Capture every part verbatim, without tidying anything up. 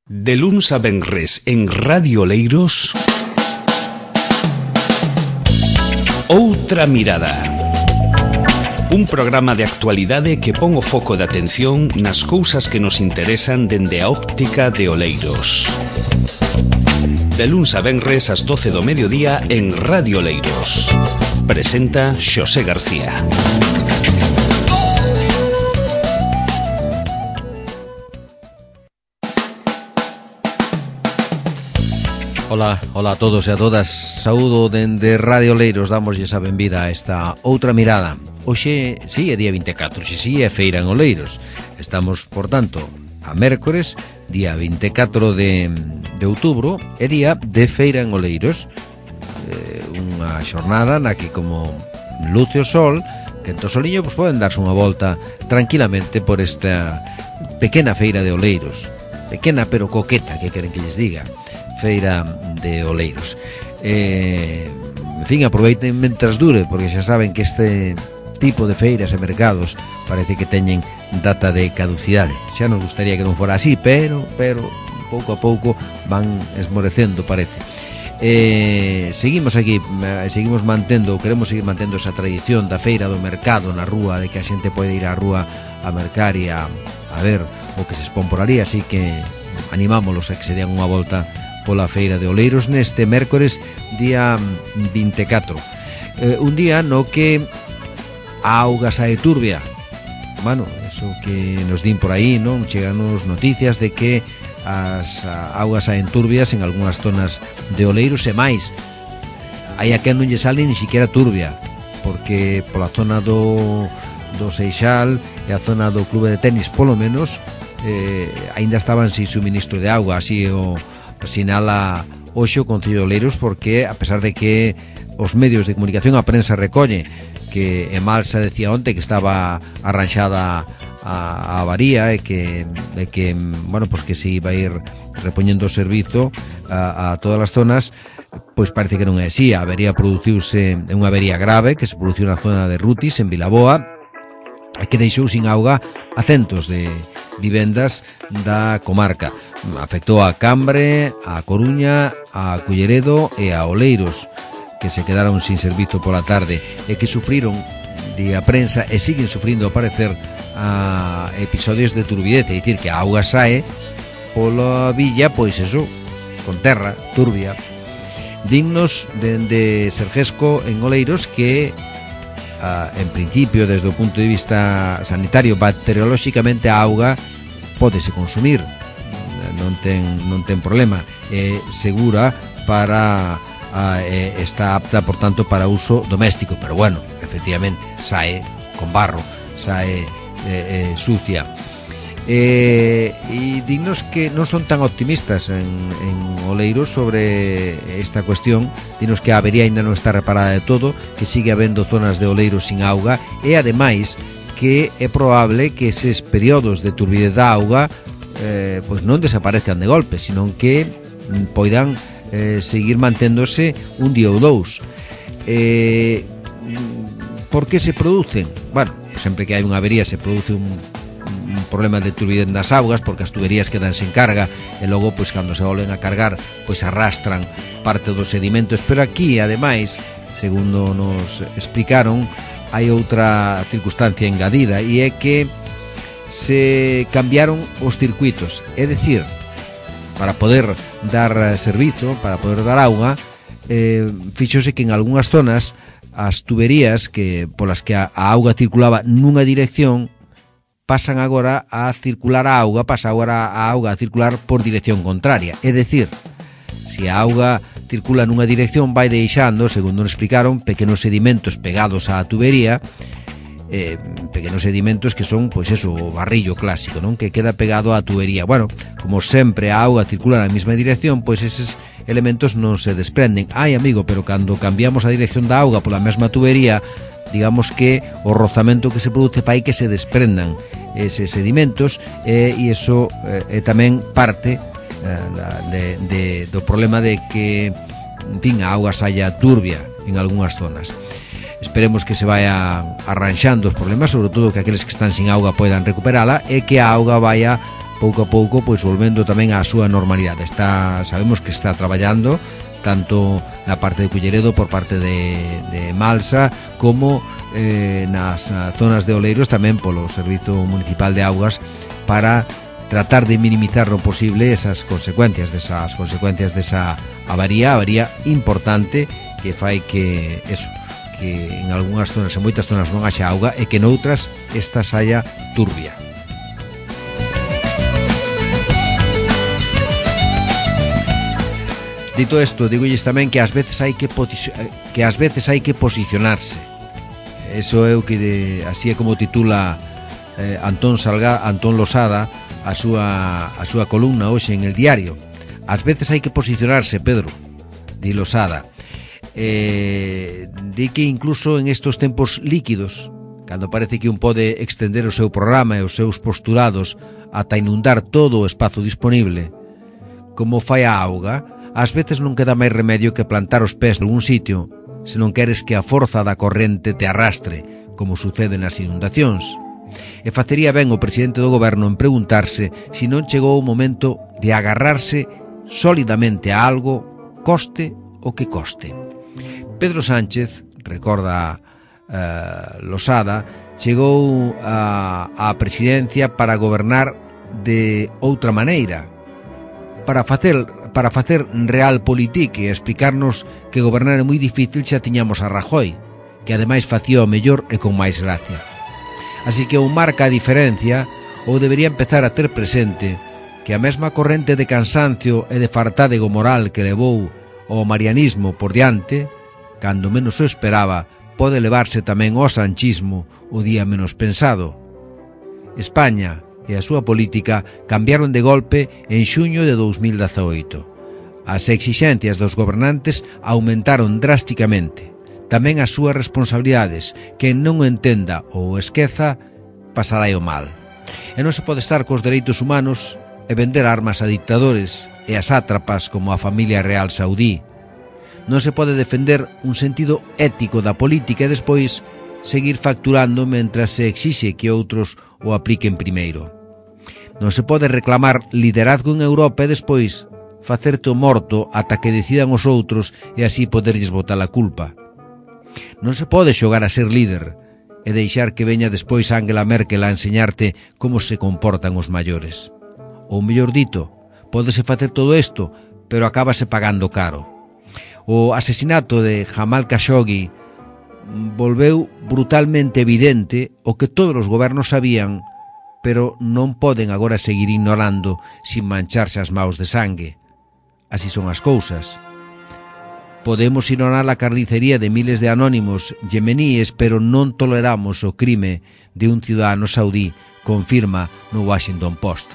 De luns a venres en Radio Oleiros, Outra Mirada. Un programa de actualidade que pon o foco de atención nas cousas que nos interesan dende a óptica de Oleiros. De luns a venres ás doce do mediodía en Radio Oleiros. Presenta Xosé García. Ola, ola a todos e a todas. Saúdo dende Radio Oleiros. Damoslle a benvida a esta Outra Mirada. Hoxe, si, é día vinte e catro, si, si, é feira en Oleiros. Estamos, por tanto, a mércores, día vinte e catro de, de outubro, é día de feira en Oleiros. eh, Unha xornada na que, como luce o sol, que en Tosoliño pues, poden darse unha volta tranquilamente por esta pequena feira de Oleiros. Pequena pero coqueta, que queren que lles diga. Feira de Oleiros. eh, En fin, aproveiten mentras dure, porque xa saben que este tipo de feiras e mercados parece que teñen data de caducidade. Xa nos gustaría que non fora así, pero pero pouco a pouco van esmorecendo, parece. eh, Seguimos aquí, seguimos mantendo, queremos seguir mantendo esa tradición da feira do mercado na rúa, de que a xente pode ir á rúa a mercar e a, a ver o que se expón por ali, así que animámolos a que se den unha volta pola feira de Oleiros neste mércores día vinte e catro. eh, Un día no que a auga sae turbia. Bueno, eso que nos din por aí, non? Cheganos noticias de que as augas saen turbias en algunhas zonas de Oleiros e máis. Hai a que non lle sale ni siquiera turbia, porque pola zona do, do Seixal e a zona do clube de tenis, polo menos, eh, aínda estaban sin suministro de auga. Así o sinala hoxe o Concello de Oleiros, porque a pesar de que os medios de comunicación, a prensa recolle que Emalsa decía onte que estaba arranxada a, a avaría e que, de que bueno, pues que se iba a ir repoñendo o servizo a, a todas as zonas, pois parece que non é así. A avería produciuse, é unha avería grave que se produciu na zona de Rutis, en Vilaboa, e que deixou sin auga a centos de vivendas da comarca. Afectou a Cambre, a Coruña, a Culleredo e a Oleiros, que se quedaron sin servizo pola tarde e que sufriron, di a prensa, e siguen sufrindo, ao parecer, a episodios de turbidez, é dicir, que a auga sae pola villa, pois eso, con terra, turbia. Dignos dende Sergesco en Oleiros que Uh, en principio, desde o punto de vista sanitario, bacteriolóxicamente a auga pódese consumir, non ten, non ten problema, é segura para uh, é, está apta, por tanto, para uso doméstico, pero bueno, efectivamente sae con barro, sae eh, eh, sucia. Eh, e dignos que non son tan optimistas en, en Oleiros sobre esta cuestión. Dignos que a avería ainda non está reparada de todo, que sigue habendo zonas de Oleiros sin auga, e ademais que é probable que eses períodos de turbidez da auga eh, pois non desaparezcan de golpe, sino que mm, poidan eh, seguir manténdose un día ou dous. eh, Por que se producen? Bueno, sempre que hai unha avería se produce un un problema de turbidez nas augas, porque as tuberías quedan sen carga e logo, pois, cando se volven a cargar, pois arrastran parte dos sedimentos. Pero aquí, ademais, segundo nos explicaron, hai outra circunstancia engadida, e é que se cambiaron os circuitos. É dicir, para poder dar servizo, para poder dar auga, eh, fíxose que en algunhas zonas as tuberías que polas que a, a auga circulaba nunha dirección pasan agora a circular a auga, pasa agora a auga a circular por dirección contraria. É dicir, se a auga circula nunha dirección, vai deixando, segundo nos explicaron, pequenos sedimentos pegados á tubería, eh, pequenos sedimentos que son, pois eso, o barrillo clásico, non? Que queda pegado á tubería. Bueno, como sempre a auga circula na mesma dirección, pois eses elementos non se desprenden. Ai, amigo, pero cando cambiamos a dirección da auga pola mesma tubería, digamos que o rozamento que se produce fai que se desprendan eses sedimentos, e, e iso é tamén parte de, de, do problema de que, en fin, a auga saia turbia en algunhas zonas. Esperemos que se vayan arranxando os problemas, sobre todo que aqueles que están sin auga poidan recuperala, e que a auga vaya pouco a pouco pois volvendo tamén á súa normalidade. Está, sabemos que está traballando tanto na parte de Culleredo por parte de, de Malsa como eh, nas zonas de Oleiros tamén polo Servizo Municipal de Augas para tratar de minimizar lo posible esas consecuencias desas consecuencias desa avaría, avaría importante que fai que eso, que en algunhas zonas, en moitas zonas non haxa auga e que noutras esta saia turbia. Dito isto, digolles tamén que ás veces hai que que ás veces hai que posicionarse. Eso é o que de, así é como titula eh, Antón Salga, Antón Losada a súa a súa columna hoxe en El Diario. Ás veces hai que posicionarse, Pedro, di Losada. Eh, di que incluso en estos tempos líquidos, cando parece que un pode extender o seu programa e os seus postulados ata inundar todo o espazo disponible, como fai a auga, ás veces non queda máis remedio que plantar os pés en algún sitio se non queres que a forza da corrente te arrastre, como sucede nas inundacións. E facería ben o presidente do goberno en preguntarse se non chegou o momento de agarrarse sólidamente a algo, coste o que coste. Pedro Sánchez, recorda eh, Losada, chegou a, a presidencia para gobernar de outra maneira, para facer para facer realpolitik e explicarnos que gobernar é moi difícil xa tiñamos a Rajoy, que ademais facía o mellor e con máis gracia. Así que ou marca a diferencia ou debería empezar a ter presente que a mesma corrente de cansancio e de fartádego moral que levou o marianismo por diante, cando menos o esperaba, pode levarse tamén ao sanchismo o día menos pensado. España e a súa política cambiaron de golpe en xuño de dous mil dezaoito. As exixencias dos gobernantes aumentaron drásticamente. Tamén as súas responsabilidades. Quen non o entenda ou esqueza, pasará o mal. E non se pode estar cos dereitos humanos e vender armas a dictadores e a sátrapas como a familia real saudí. Non se pode defender un sentido ético da política e despois seguir facturando mentras se exixe que outros o apliquen primeiro. Non se pode reclamar liderazgo en Europa e despois facerte o morto ata que decidan os outros e así poderlles botar a culpa. Non se pode xogar a ser líder e deixar que veña despois Angela Merkel a enseñarte como se comportan os maiores. Ou mellor dito, pódese facer todo isto, pero acábase pagando caro. O asesinato de Jamal Khashoggi volveu brutalmente evidente o que todos os gobernos sabían, pero non poden agora seguir ignorando sin mancharse as maus de sangue. Así son as cousas. Podemos ignorar a carnicería de miles de anónimos yemeníes, pero non toleramos o crime de un ciudadano saudí, confirma no Washington Post.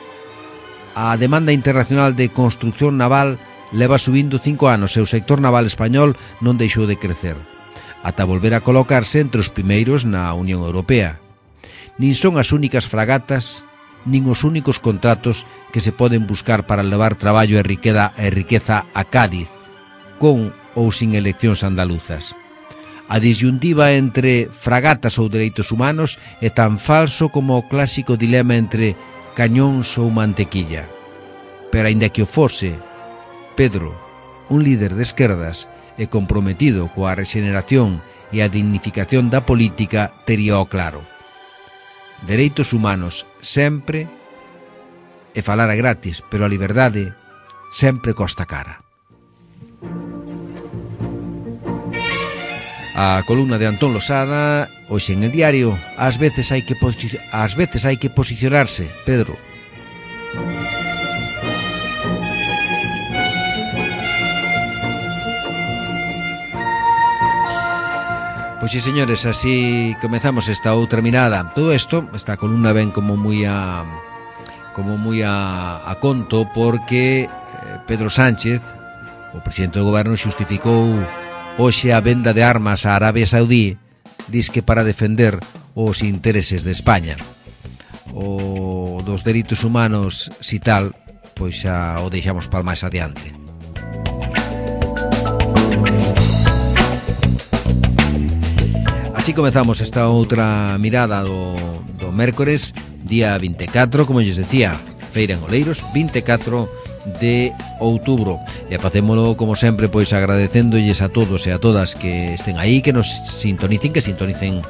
A demanda internacional de construcción naval leva subindo cinco anos e o sector naval español non deixou de crecer, ata volver a colocarse entre os primeiros na Unión Europea. Nin son as únicas fragatas, nin os únicos contratos que se poden buscar para levar traballo e riqueza, e riqueza a Cádiz, con ou sin eleccións andaluzas. A disyuntiva entre fragatas ou dereitos humanos é tan falso como o clásico dilema entre cañóns ou mantequilla. Pero aínda que o fose, Pedro, un líder de esquerdas e comprometido coa rexeneración e a dignificación da política, tería o claro. Dereitos humanos sempre, e falar é gratis, pero a liberdade sempre costa cara. A columna de Antón Losada, hoxe en El Diario. Ás veces hai que posi- ás veces hai que posicionarse, Pedro. Pois sí, señores, así comezamos esta outra mirada. Todo isto, esta columna ven como moi a como moi a, a conto porque Pedro Sánchez, o presidente do goberno, xustificou hoxe a venda de armas a Arabia Saudí, disque para defender os intereses de España. O dos dereitos humanos, si tal, pois xa o deixamos para máis adiante. Así comezamos esta outra mirada do, do mércores, día vinte e catro, como lles decía, feira en Oleiros, vinte e catro de outubro. E facémolo como sempre, pois agradecéndolles a todos e a todas que estén aí, que nos sintonicen, que sintonicen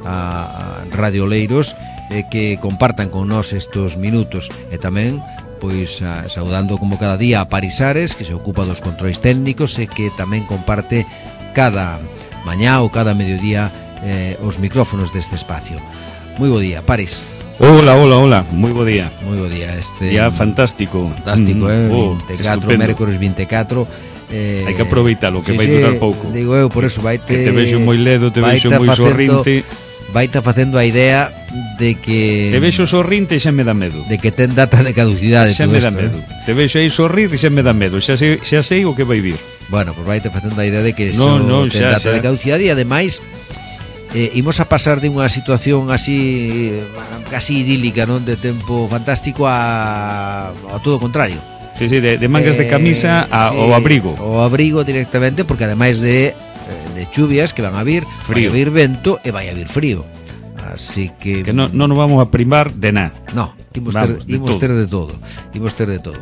a Radio Oleiros, e que compartan con nós estes minutos. E tamén pois a, saudando como cada día a Parisares, que se ocupa dos controis técnicos e que tamén comparte cada mañá ou cada mediodía eh, os micrófonos deste espacio. Moi bo día, Paris. Hola, hola, hola, moi bo día. Moi bo día, este día fantástico. Fantástico, eh, oh, vinte e catro, mércores vinte e catro. Eh, hai que aproveitalo, que sí, vai durar pouco. Digo eu, por eso vaite, que te vexo moi ledo, te vexo moi sorrinte. Vaite facendo a idea de que te vexo sorrinte e xa me dá medo. De que ten data de caducidade. Xa me dá medo. Eh? Te vexo aí sorrir e xa me dá medo. Xa sei, xa sei o que vai vir. Bueno, pois pues vaite facendo a idea de que no, eso no, ten xa, data xa. de caducidade e ademais eh, imos a pasar de unha situación así casi idílica, non, de tempo fantástico a, a todo o contrario. Sí, sí, de, de mangas eh, de camisa a, sí, ao abrigo. O abrigo directamente, porque ademais de de chuvias que van a vir, frío. Vai a vir vento e vai a vir frío. Así que que non no nos vamos a primar de nada. No, imos ter, imos ter de todo. Imos ter de todo.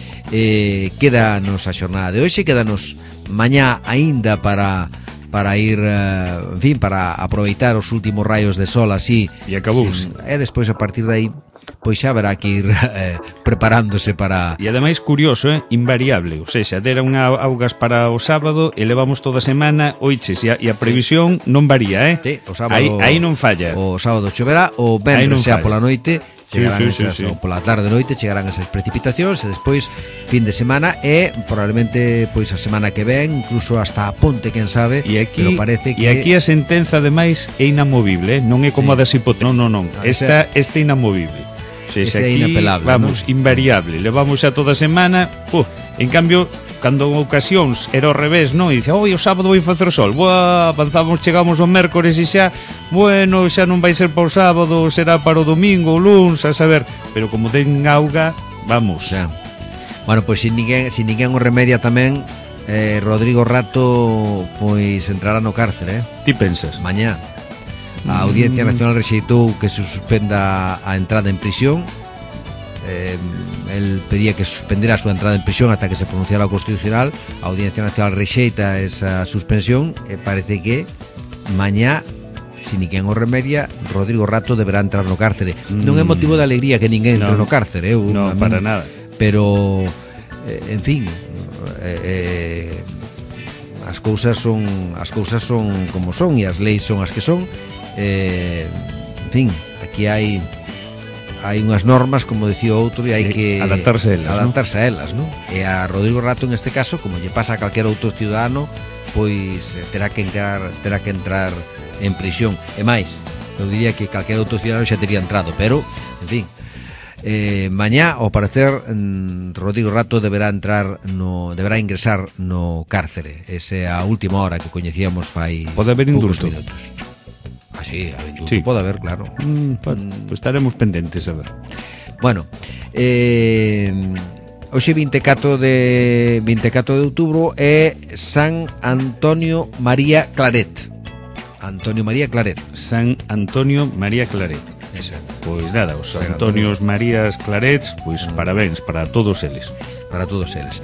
Eh, quédanos a xornada de hoxe, quédanos mañá aínda para para ir, uh, en fin, para aproveitar os últimos raios de sol así. E acabouse. Sin, e despois a partir de aí pois xa haberá que ir eh, preparándose para... E ademais curioso, eh? Invariable. O sea, dera unha augas para o sábado e levamos toda a semana oiches, e a, e a previsión sí. non varía, eh? Sí, o sábado... Aí, aí non falla. O sábado choverá, o venres xa pola noite chegarán sí, sí, esas, sí, sí. ou pola tarde noite chegarán esas precipitacións e despois fin de semana e probablemente pois a semana que ven incluso hasta a ponte, quen sabe, e aquí, pero parece que... E aquí a sentenza ademais é inamovible, eh? Non é como sí. a das hipótesis, non, non, non, no, esta, esa... esta é inamovible. O sea, ese aquí, é inapelable, vamos, ¿no? Invariable, levamos a toda a semana, uh, en cambio, cando en ocasións era ao revés, non? E dice, oi, o sábado vai facer sol, buah, avanzamos, chegamos ao mércores e xa, bueno, xa non vai ser para o sábado, será para o domingo, o luns, a saber, pero como ten auga, vamos. Xa. Bueno, pois se ninguén, se ninguén o remedia tamén, eh, Rodrigo Rato pois entrará no cárcere, eh? Ti pensas? Mañá. A Audiencia Nacional rexeitou que se suspenda a entrada en prisión. Eh, el pedía que suspendera a súa entrada en prisión hasta que se pronunciara o Constitucional. A Audiencia Nacional rexeita esa suspensión e parece que mañá, se ninguén o remedia, Rodrigo Rato deberá entrar no cárcere. Mm. Non é motivo de alegría que ninguén entre no, no cárcere, eu, non, para nada. Pero, eh, en fin, eh, eh, as cousas son as cousas son como son e as leis son as que son. Eh, en fin, aquí hai hai unhas normas, como decía outro, e hai que adaptarse a elas, adaptarse ¿no? a elas, ¿no? E a Rodrigo Rato en este caso, como lle pasa a calquer outro ciudadano, pois terá que entrar, terá que entrar en prisión. E máis, eu diría que calquer outro ciudadano xa tería entrado, pero, en fin, eh, mañá, ao parecer, Rodrigo Rato deberá entrar no, deberá ingresar no cárcere. Esa é a última hora que coñecíamos fai pode haber indulto minutos. Ah, sí, a indulto sí. Pode haber, claro. Mm, pues, pues estaremos pendentes a ver. Bueno, eh, hoxe vinte e catro de vinte e catro de outubro é San Antonio María Claret. Antonio María Claret. San Antonio María Claret. Ese. Pois nada, os Antonios Marías Clarets, pois mm. parabéns para todos eles. Para todos eles.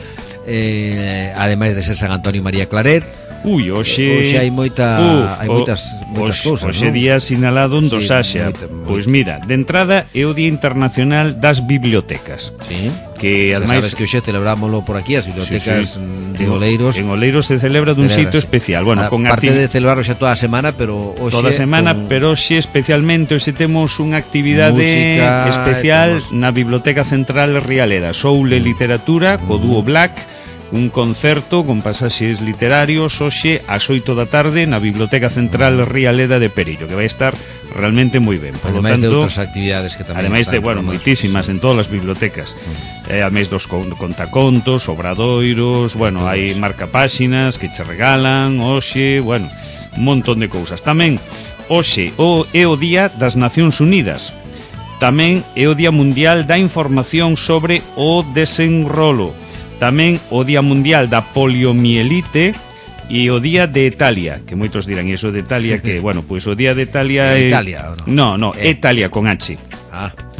Eh, ademais de ser San Antonio María Claret, Ui, hoxe hoxe hai moita uf, hai moitas moitas cousas, hoxe non? día sinalado do sí, Saxa. Pois mira, de entrada é o Día Internacional das Bibliotecas. Sí. Que ademais sabes que hoxe celebrámoslo por aquí, as bibliotecas sí, sí. de Oleiros. En Oleiros se celebra dun sitio especial. Bueno, a, con parte acti... de celebrarlo xa toda a semana, pero hoxe toda a semana, con... pero hoxe especialmente hoxe temos unha actividade música, especial temos... na Biblioteca Central Rialeda, Soul e Literatura, co dúo Black. Un concerto con pasaxes literarios hoxe ás oito da tarde na Biblioteca Central Rialeda de Perillo, que vai estar realmente moi ben. Por ademais lo tanto, de outras actividades que tamén ademais de, bueno, moitísimas en todas as bibliotecas. Mm. Eh, ademais dos contacontos, obradoiros, bueno, hai marcapáxinas que che regalan hoxe, bueno, un montón de cousas. Tamén hoxe o é o Día das Nacións Unidas. Tamén é o Día Mundial da Información sobre o Desenrolo. Tamén o Día Mundial da Poliomielite e o Día de Italia, que moitos dirán, e iso de Italia, que, bueno, pois o Día de Italia é... Italia, ou non? No, no, eh. Italia con H. Ah.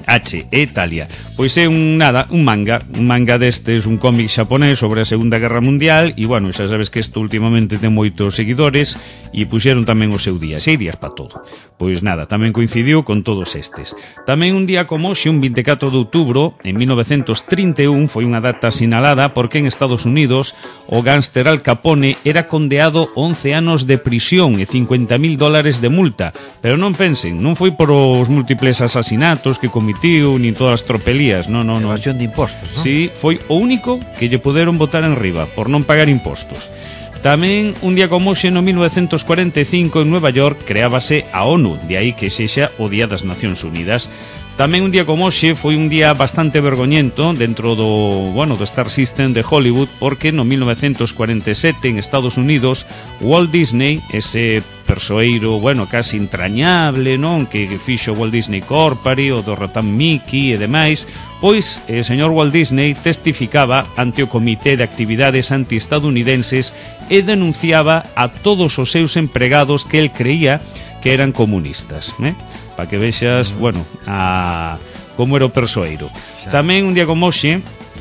H e Italia. Pois é un, nada, un manga, un manga destes, un cómic xaponés sobre a Segunda Guerra Mundial, e, bueno, xa sabes que isto últimamente ten moitos seguidores, e puxeron tamén o seu día, seis días para todo. Pois nada, tamén coincidiu con todos estes. Tamén un día como hoxe, un vinte e catro de outubro, en mil novecientos trinta e un, foi unha data sinalada porque en Estados Unidos o gánster Al Capone era condeado once anos de prisión e cincuenta mil dólares de multa. Pero non pensen, non foi por os múltiples asasinatos que comitiu, nin todas as tropelías, non, non, non. Evasión de impostos, non? Sí, foi o único que lle puderon botar en riba por non pagar impostos. Tamén, un día como hoxe, no mil novecientos cuarenta e cinco, en Nueva York, creábase a ONU, de aí que sexa o Día das Nacións Unidas. Tamén un día como hoxe foi un día bastante vergoñento dentro do, bueno, do Star System de Hollywood, porque no mil novecientos cuarenta e sete, en Estados Unidos, Walt Disney, ese persoeiro, bueno, casi entrañable, non, que fixo Walt Disney Corporation, o do ratán Mickey e demais, pois o señor Walt Disney testificaba ante o Comité de Actividades Antiestadounidenses e denunciaba a todos os seus empregados que el creía que eran comunistas, eh? Para que vexas, bueno, a como era o persoeiro. Tamén un día como hoxe,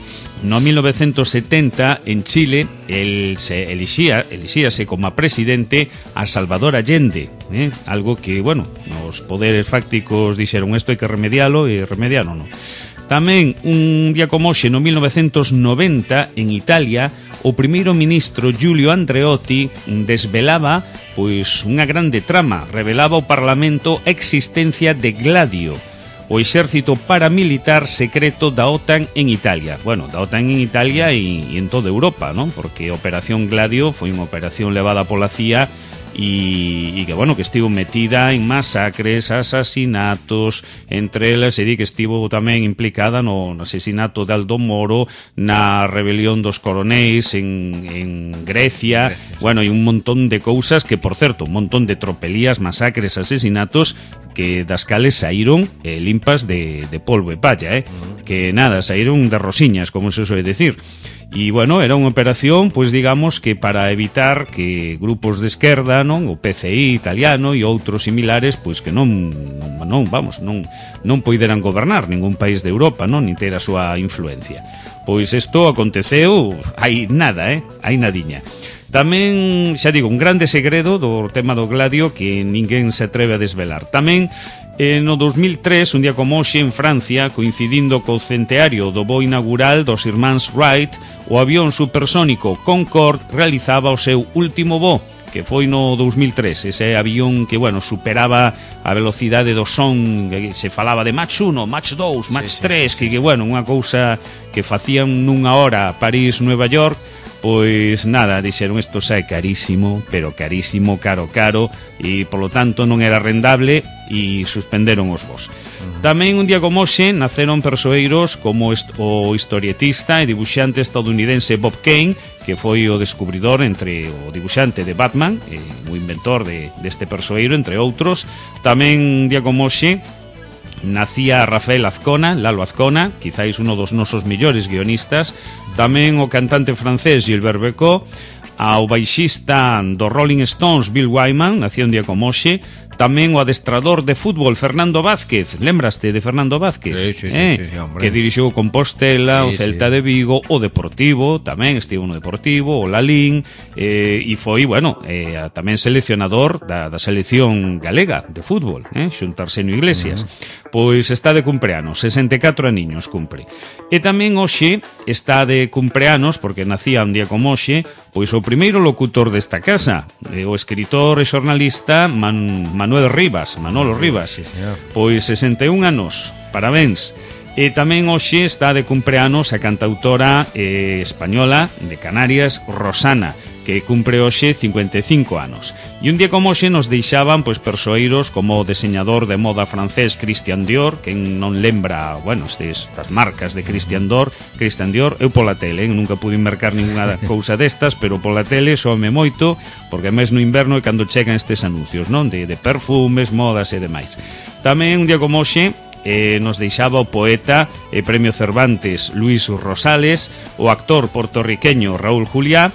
no mil novecientos setenta, en Chile, el se elixía, elixíase como a presidente a Salvador Allende, eh? Algo que, bueno, os poderes fácticos dixeron isto hai que remedialo e remedialo non. Tamén un día como hoxe, no mil novecientos noventa, en Italia, o primeiro ministro Giulio Andreotti desvelaba pois unha grande trama, revelaba ao Parlamento a existencia de Gladio, o exército paramilitar secreto da OTAN en Italia. Bueno, da OTAN en Italia e, e en toda Europa, non? Porque a Operación Gladio foi unha operación levada pola C I A e, e que, bueno, que estivo metida en masacres, asasinatos, entre elas, e di que estivo tamén implicada no asesinato de Aldo Moro, na rebelión dos coronéis en, en Grecia, Grecia, bueno, e un montón de cousas que, por certo, un montón de tropelías, masacres, asesinatos, que das cales saíron eh, limpas de, de polvo e palla, eh? Uh-huh. Que nada, saíron de rosiñas, como se suele decir. E, bueno, era unha operación, pois digamos que para evitar que grupos de esquerda, non, o P C I italiano e outros similares, pois que non, non vamos, non, non poideran gobernar ningún país de Europa, non, nin ter a súa influencia. Pois isto aconteceu, hai nada, eh, hai nadiña. Tamén, xa digo, un grande segredo do tema do Gladio que ninguén se atreve a desvelar. Tamén, eh, no dos mil tres, un día como hoxe, en Francia, coincidindo co centenario do voo inaugural dos irmáns Wright, o avión supersónico Concorde realizaba o seu último voo, que foi no dos mil tres, ese avión que, bueno, superaba a velocidade do son, que se falaba de Mach uno, Mach dos, Mach sí, tres, sí, sí, que, que, bueno, unha cousa que facían nunha hora París-Nueva York. Pois nada, dixeron isto xa é carísimo, pero carísimo, caro, caro, e polo tanto non era rendable e suspenderon os voos. Uh-huh. Tamén un día como hoxe naceron persoeiros como o historietista e dibuixante estadounidense Bob Kane, que foi o descubridor entre o dibuixante de Batman, e o inventor de, deste persoeiro, entre outros. Tamén un día como hoxe nacía Rafael Azcona, Lalo Azcona, quizáis uno dos nosos millores guionistas. Tamén o cantante francés Gilbert Bécaud, ao baixista do Rolling Stones Bill Wyman, nacía un día como hoxe. Tamén o adestrador de fútbol Fernando Vázquez, lembraste de Fernando Vázquez? Sí, sí, eh? sí, sí, hombre. Que dirixiu o Compostela, sí, o Celta sí. de Vigo, o Deportivo, tamén estivo no Deportivo, o Lalín, eh, e foi, bueno, eh, tamén seleccionador da, da selección galega de fútbol, eh? xunto a Arsenio Iglesias. Uh-huh. Pois está de cumpleanos, sesenta e catro aniños cumpre. E tamén hoxe está de cumpleanos, porque nacía un día como hoxe, pois o primeiro locutor desta casa, eh, o escritor e xornalista Man, Manuel Rivas, Manolo Rivas, sí, pois sesenta e un anos, parabéns. E tamén hoxe está de cumpleanos a cantautora eh, española de Canarias, Rosana, que cumpre hoxe cincuenta e cinco anos. E un día como hoxe nos deixaban pois persoeiros como o deseñador de moda francés Christian Dior, que non lembra, bueno, estas marcas de Christian Dior, Christian Dior, eu pola tele, nunca pude mercar ninguna cousa destas, pero pola tele soame moito, porque máis no inverno é cando chegan estes anuncios, non? De, de perfumes, modas e demais. Tamén un día como hoxe Eh, nos deixaba o poeta e premio Cervantes Luis Rosales, o actor portorriqueño Raúl Juliá,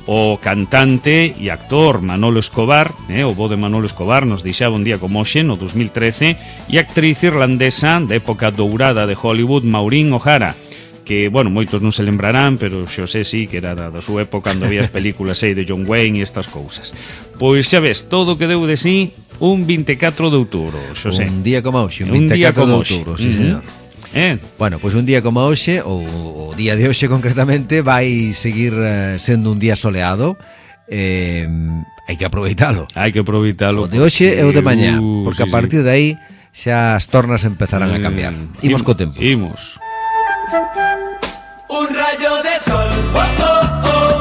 o cantante e actor Manolo Escobar, eh, o bo de Manolo Escobar, nos deixaba un día como hoxe, no dos mil trece, e a actriz irlandesa da época dourada de Hollywood, Maureen O'Hara, que, bueno, moitos non se lembrarán, pero Xosé sí, que era da, da súa época cando había as películas aí de John Wayne e estas cousas. Pois xa ves, todo o que deu de sí un vinte e catro de outubro, Xosé. Un día como hoxe, un vinte e catro de outubro, sí, señor. Eh. Bueno, pois pues un día como hoxe, ou o día de hoxe concretamente, vai seguir eh, sendo un día soleado. Eh, hai que aproveitalo. Hai que aproveitalo. O de hoxe e o de mañá, uh, porque sí, a partir sí. de aí xa as tornas empezarán a cambiar. Eh, Imos co tempo. Imos. Un rayo de sol, oh, oh, oh,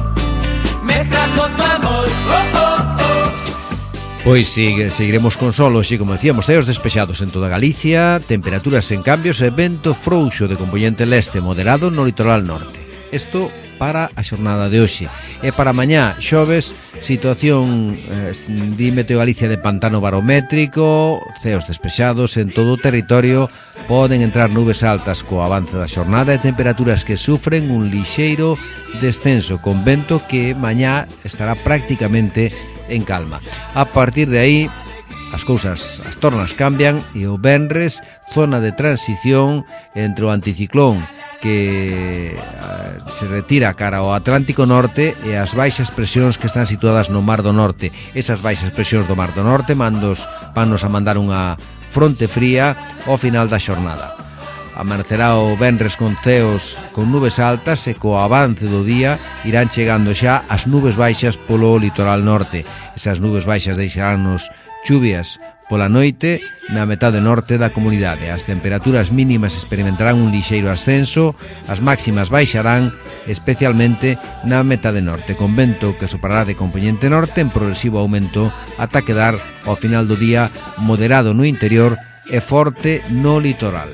me trajo tu amor, oh, oh, oh. Pois sigue, seguiremos con sol hoxe, como decíamos, ceos despexados en toda Galicia, temperaturas en cambios e vento frouxo de componente leste moderado no litoral norte. Isto para a xornada de hoxe. E para mañá, xoves, situación eh, di Meteo Galicia de pantano barométrico, ceos despexados en todo o territorio, poden entrar nubes altas co avance da xornada e temperaturas que sufren un lixeiro descenso con vento que mañá estará prácticamente en calma. A partir de aí as cousas, as tornas cambian e o venres, zona de transición entre o anticiclón que uh, se retira cara ao Atlántico Norte e as baixas presións que están situadas no Mar do Norte. Esas baixas presións do Mar do Norte mandos, vannos a mandar unha fronte fría ao final da xornada. Amanecerá o venres con ceos con nubes altas e co avance do día irán chegando xa as nubes baixas polo litoral norte. Esas nubes baixas deixaránnos chuvias pola noite na metade norte da comunidade. As temperaturas mínimas experimentarán un lixeiro ascenso, as máximas baixarán especialmente na metade norte, con vento que soprará de componente norte en progresivo aumento ata quedar ao final do día moderado no interior e forte no litoral.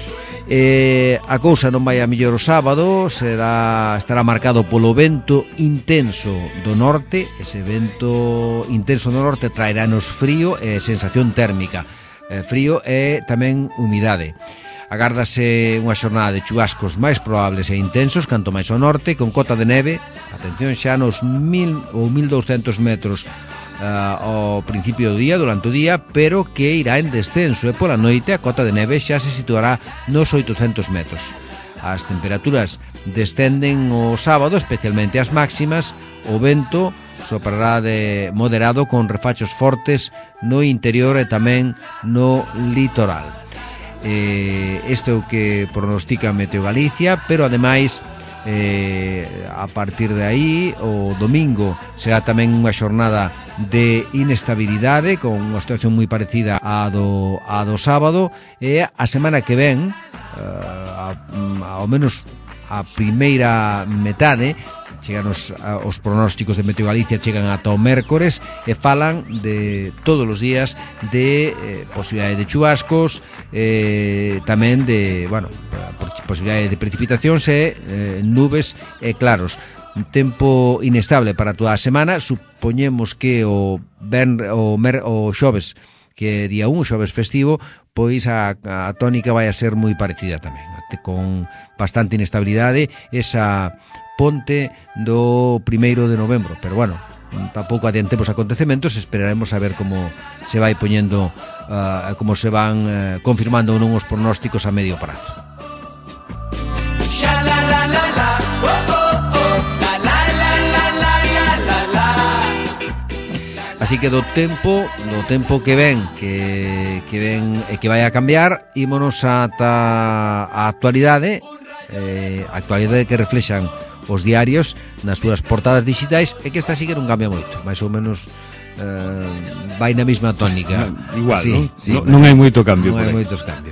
Eh, a cousa non vai a mellor o sábado, será, estará marcado polo vento intenso do norte. Ese vento intenso do norte traerános frío e sensación térmica, eh, frío e tamén humidade. Agárdase unha xornada de chubascos máis probables e intensos canto máis ao norte, con cota de neve, atención xa nos mil ou mil douscentos metros Uh, ao principio do día, durante o día, pero que irá en descenso e pola noite a cota de neve xa se situará nos oitocentos metros. As temperaturas descenden o sábado, especialmente as máximas. O vento soprará de moderado con refachos fortes no interior e tamén no litoral. Eh, este é o que pronostica Meteo Galicia, pero ademais Eh, a partir de aí o domingo será tamén unha xornada de inestabilidade con unha situación moi parecida á do, á do sábado, e a semana que ven eh, a, ao menos a primeira metade chegan os, os pronósticos de Meteo Galicia chegan ata o mércores e falan de todos os días de eh, posibilidade de chubascos, eh, tamén de, bueno, posibilidade de precipitacións e eh, nubes e claros. Un tempo inestable para toda a semana. Supoñemos que o, ben, o, mer, o xoves, que é día un, xoves festivo, pois a, a tónica vai a ser moi parecida tamén, con bastante inestabilidade, esa ponte do primeiro de novembro, pero bueno, tampouco adiantemos acontecementos, esperaremos a ver como se vai poñendo, uh, como se van uh, confirmando ou non os pronósticos a medio prazo. Así que do tempo, do tempo que ven, que, que ven e que vai a cambiar, ímonos ata a actualidade, eh, a actualidade que reflexan os diarios nas súas portadas digitais, e que esta sí que non cambia moito, máis ou menos eh, vai na mesma tónica. Igual, sí, non? Sí, non, non hai moito cambio. Non hai por aí. moitos cambios.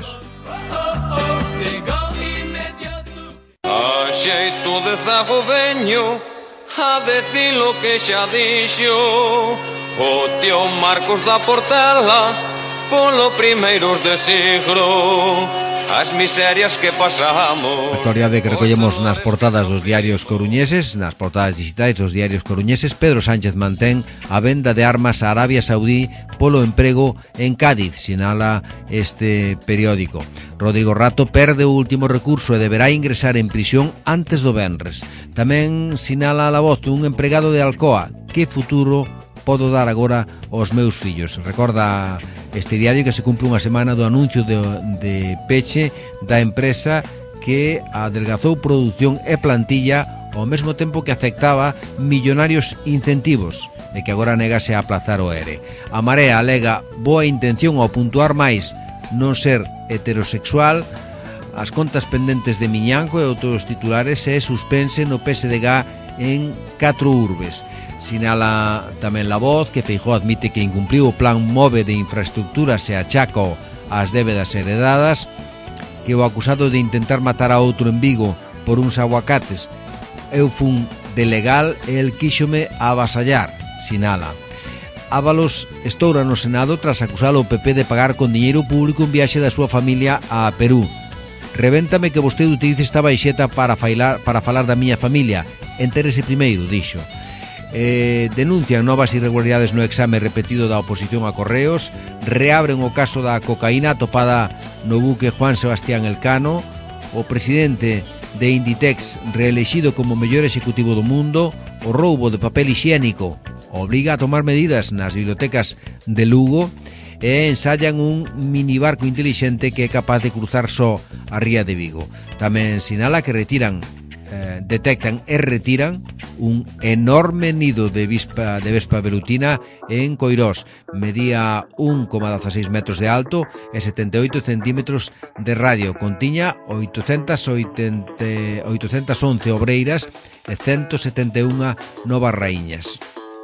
A xeito de zago veño a decir lo que xa dixo o tío Marcos da Portela polo primeiros de siglo. as miserias que pasamos. A historia de que recollemos nas portadas dos diarios coruñeses, nas portadas digitais dos diarios coruñeses. Pedro Sánchez mantén a venda de armas a Arabia Saudí polo emprego en Cádiz, sinala este periódico. Rodrigo Rato perde o último recurso e deberá ingresar en prisión antes do venres. Tamén sinala a La Voz un empregado de Alcoa: que futuro podo dar agora aos meus fillos. Recorda este diario que se cumple unha semana do anuncio de, de peche da empresa que adelgazou produción e plantilla ao mesmo tempo que aceptaba millonarios incentivos e que agora negase a aplazar o ERE. A Marea alega boa intención ao puntuar máis non ser heterosexual, as contas pendentes de Miñanco e outros titulares e suspense no P S D G en catro urbes. Sinala tamén La Voz que Feijóo admite que incumpliu o plan MOVE de infraestructuras e achaca as débedas heredadas, que o acusado de intentar matar a outro en Vigo por uns aguacates eu fun de legal e el quíxome avasallar, sinala. Ábalos estoura no Senado tras acusar o P P de pagar con diñeiro público un viaxe da súa familia a Perú. Revéntame que vostede utilice esta baixeta para, failar, para falar da miña familia. Entérese primeiro, dixo. Eh, denuncian novas irregularidades no exame repetido da oposición a Correos, reabren o caso da cocaína atopada no buque Juan Sebastián Elcano, o presidente de Inditex reelexido como mellor executivo do mundo, o roubo de papel hixiénico obriga a tomar medidas nas bibliotecas de Lugo e ensayan un minibarco inteligente que é capaz de cruzar só a ría de Vigo. Tamén sinala que retiran Eh, detectan e retiran un enorme nido de vispa, de vespa velutina en Coirós. Medía un coma dieciséis metros de alto e setenta e oito centímetros de radio. Contiña oitocentas once obreiras e ciento setenta e unha novas raíñas.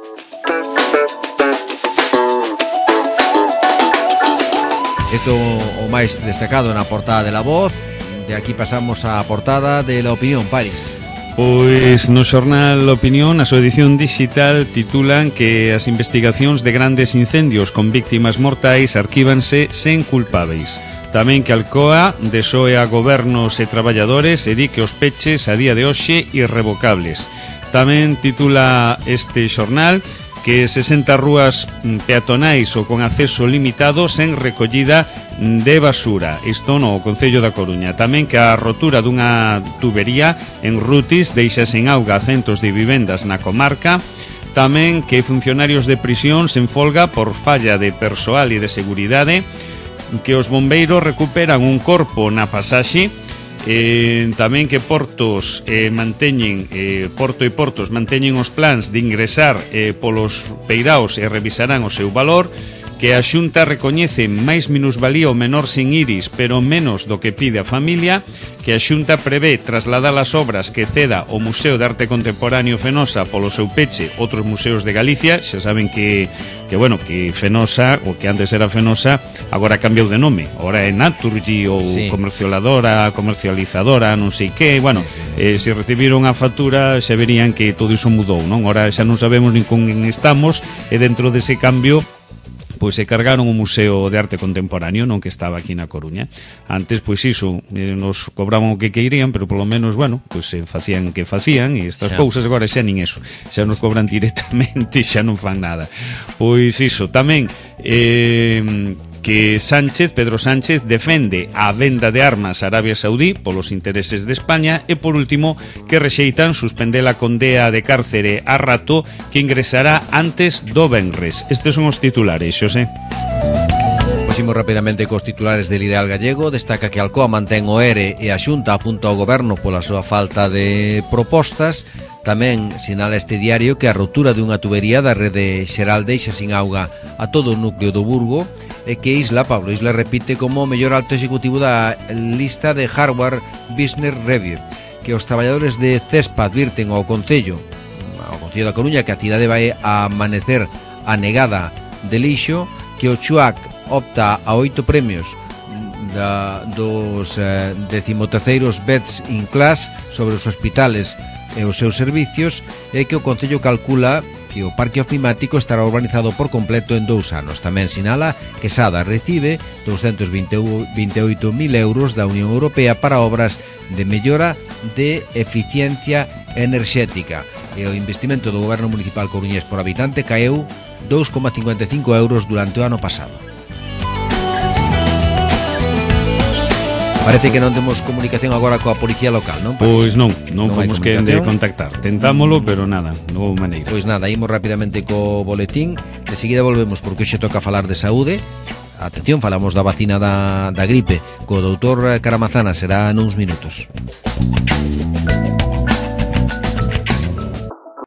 Isto o máis destacado na portada de La Voz. De aquí pasamos á portada de La Opinión, París. Pois no xornal La Opinión, a súa edición digital, titulan que as investigacións de grandes incendios con víctimas mortais arquívanse sen culpáveis. Tamén que Alcoa desoe a gobernos e traballadores e di que os peches a día de hoxe irrevocables. Tamén titula este xornal que sesenta rúas peatonais ou con acceso limitado sen recollida de basura. Isto no Concello da Coruña. Tamén que a rotura dunha tubería en Rutis deixa sen auga centos de vivendas na comarca. Tamén que funcionarios de prisión sen folga por falla de persoal e de seguridade. Que os bombeiros recuperan un corpo na pasaxe. Eh, tamén que Portos eh, manteñen eh, Porto e Portos manteñen os plans de ingresar eh, polos peiraos e revisarán o seu valor. Que a Xunta recoñece máis minusvalía o menor sen iris, pero menos do que pide a familia. Que a Xunta prevé trasladar as obras que ceda o Museo de Arte Contemporáneo Fenosa polo seu peche outros museos de Galicia. Xa saben que, que bueno, que Fenosa, o que antes era Fenosa, agora cambiou de nome. Agora é Naturgy ou sí. Comercioladora, comercializadora, non sei que. Bueno, eh, se recibiron a factura xa verían que todo iso mudou, non? Agora xa non sabemos nin con quen estamos e dentro dese cambio pois se cargaron o Museo de Arte Contemporáneo, non que estaba aquí na Coruña. Antes, pois iso, eh, nos cobraban o que queirían, pero polo menos, bueno, pois se facían que facían, e estas xa. Cousas agora xa nin eso, xa nos cobran directamente, xa non fan nada. Pois iso, tamén eh, que Sánchez, Pedro Sánchez, defende a venda de armas a Arabia Saudí polos intereses de España e, por último, que rexeitan suspender a condea de cárcere a Rato que ingresará antes do venres. Estes son os titulares, Xosé. Poximos rapidamente cos titulares del Ideal Gallego. Destaca que Alcoa mantén o ERE e a Xunta apunta ao goberno pola súa falta de propostas. Tamén sinala este diario que a rotura dunha tubería da rede xeral deixa sin auga a todo o núcleo do Burgo e que Isla, Pablo Isla, repite como o mellor alto executivo da lista de Harvard Business Review. Que os traballadores de CESPA advirten ao Concello, ao Concello da Coruña, que a cidade vai a amanecer anegada de lixo. Que o Chuac opta a oito premios da, dos eh, decimoterceiros Best in Class sobre os hospitales e os seus servicios, e que o Concello calcula que o parque ofimático estará urbanizado por completo en dous anos. Tamén sinala que Sada recibe doscientos veintiocho mil euros da Unión Europea para obras de mellora de eficiencia enerxética. E o investimento do goberno municipal coruñés por habitante caeu dous coma cincuenta e cinco euros durante o ano pasado. Parece que non temos comunicación agora coa policía local, non? Pois non, non, Non hai fomos quen de comunicación. contactar. Tentámolo, pero nada, non houve maneira. Pois nada, imos rapidamente co boletín. De seguida volvemos porque hoxe toca falar de saúde. Atención, falamos da vacina da, da gripe co doutor Caramazana, será nuns minutos.